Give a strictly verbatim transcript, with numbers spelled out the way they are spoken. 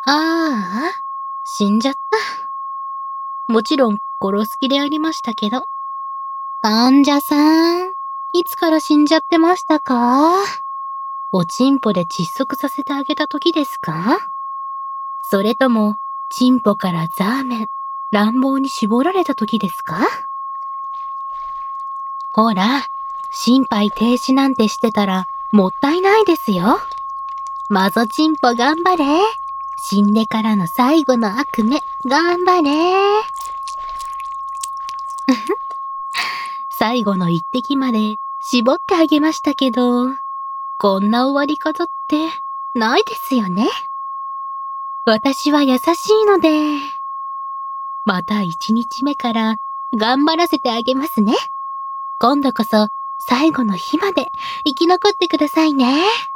ああ、死んじゃった。もちろん殺す気でありましたけど。患者さん、いつから死んじゃってましたか？おちんぽで窒息させてあげた時ですか？それとも、チンポからザーメン、乱暴に絞られた時ですか？ほら、心肺停止なんてしてたらもったいないですよ。マゾチンポ頑張れ。死んでからの最後の悪夢、頑張れ。最後の一滴まで絞ってあげましたけど、こんな終わり方ってないですよね。私は優しいので、また一日目から頑張らせてあげますね。今度こそ最後の日まで生き残ってくださいね。